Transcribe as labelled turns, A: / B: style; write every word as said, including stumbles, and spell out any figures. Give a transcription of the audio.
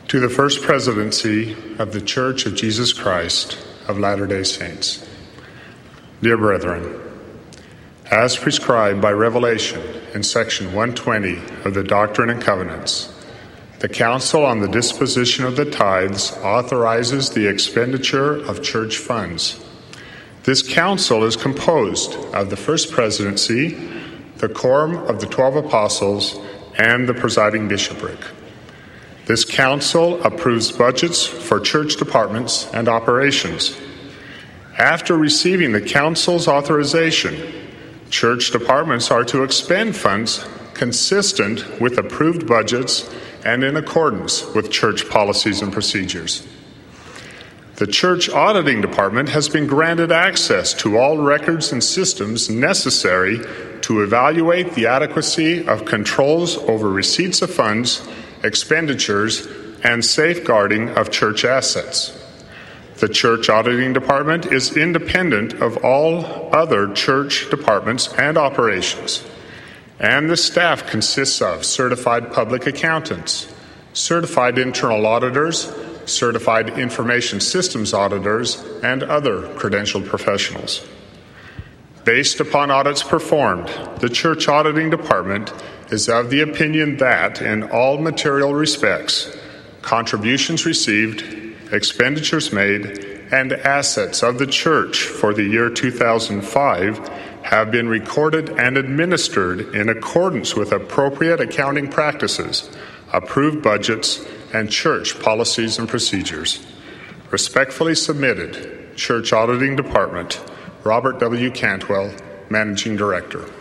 A: To the First Presidency of the Church of Jesus Christ of Latter-day Saints. Dear brethren, as prescribed by Revelation in section one twenty of the Doctrine and Covenants, the Council on the Disposition of the Tithes authorizes the expenditure of church funds. This council is composed of the First Presidency, the Quorum of the Twelve Apostles, and the presiding bishopric. This council approves budgets for church departments and operations. After receiving the council's authorization, church departments are to expend funds consistent with approved budgets and in accordance with church policies and procedures. The church auditing department has been granted access to all records and systems necessary to evaluate the adequacy of controls over receipts of funds, expenditures, and safeguarding of church assets. The church auditing department is independent of all other church departments and operations, and the staff consists of certified public accountants, certified internal auditors, certified information systems auditors, and other credentialed professionals. Based upon audits performed, the church auditing department is of the opinion that, in all material respects, contributions received, expenditures made, and assets of the church for the year two thousand five have been recorded and administered in accordance with appropriate accounting practices, approved budgets, and church policies and procedures. Respectfully submitted, Church Auditing Department, Robert W. Cantwell, Managing Director.